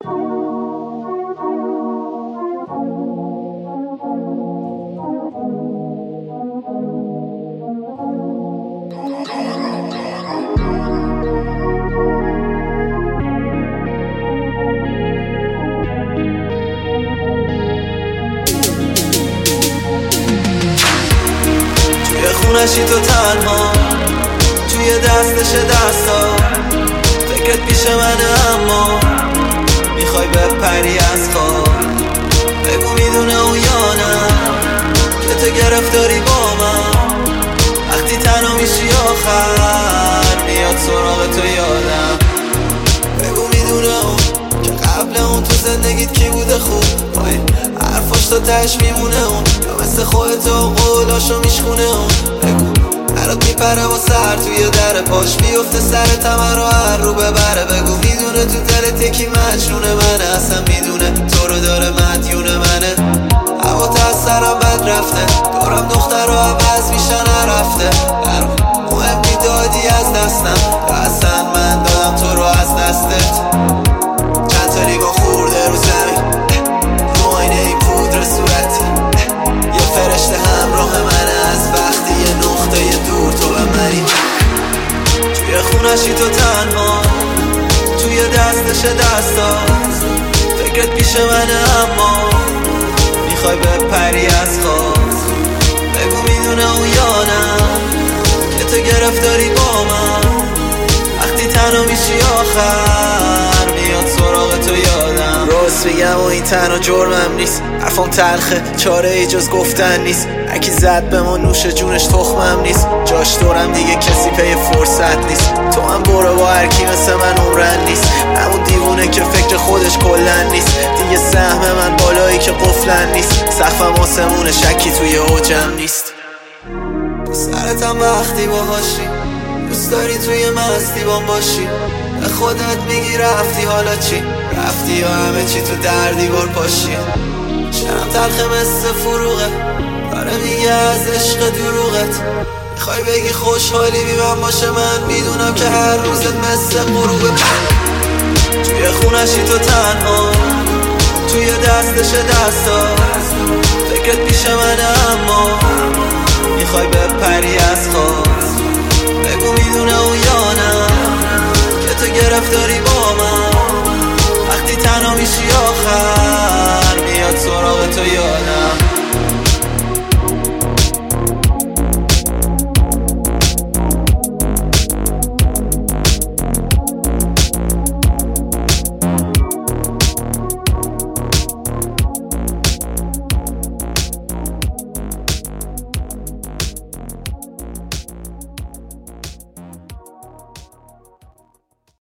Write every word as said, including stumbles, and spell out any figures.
خونشی تو تنها توی دستش دستا، فکرت پیش منه اما میخوای بپری از خواب. بگو میدونه او یا نه که تو گرفتاری با من، وقتی تنها میشی آخر میاد سراغ تو یادم. بگو میدونه اون که قبل اون تو زندگیت کی بوده خوب، وای حرفاش تا تش میمونه اون، یا مثل خودت و قولاشو میشخونه اون. بگو برات میپره با سر توی در پاش بیفته سر تمر رو هر رو ببره. بگو میدونه تو دلت یکی مجنونه منه، اصلا میدونه تو رو داره مدیونه منه. هوا تا از سرم بد رفته، دورم دختر رو عوض میشن نرفته. برام مهم میدادی از دستم، یا اصلا من دادم تو رو از دستت. چند تا نگاه خورده رو زمین، رو آینه این پودر صورتی، یه فرشته همراه منه از وقتی یه نقطه دور تو و منی. توی خونشی تو تنها توی دستش دستا، فکرت پیش منه اما میخوای بپری از خواب. بگو میدونه او یا نه که تو گرفتاری با من، وقتی تنها میشی آخر میاد سراغ تو یادم. راست بگم و این تنها جرمم نیست، حرفم تلخه چاره ای جز گفتن نیست. هرکی زد به ما نوش جونش تخمم نیست، جاش دورم دیگه کسی پی فرصت نیست. تو هم برو با هرکی مثل من عمرن نیست، همون دیوونه که فکر خودش کلن نیست. دیگه سهم من بالایی که قفلن نیست، سقفم آسمون شکی توی اوجم نیست. سرتم وقتی باهاشی دوست داری توی مستی بام باشی، به خودت میگی رفتی حالا چی؟ رفتی یا همه چی تو در دیوار پاشی. شرم تلخه مثل فروغه، داره میگه از عشق دروغت. میخوای بگی خوشحالی بی من باشه، من میدونم که هر روزت مثل غروبه. توی خونشی تو تنها توی دستش دستا، فکرت پیش منه اما میخوای بپری از خواب. بگو میدونه او یا نه که تو گرفتاری با من، وقتی تنها میشی آخر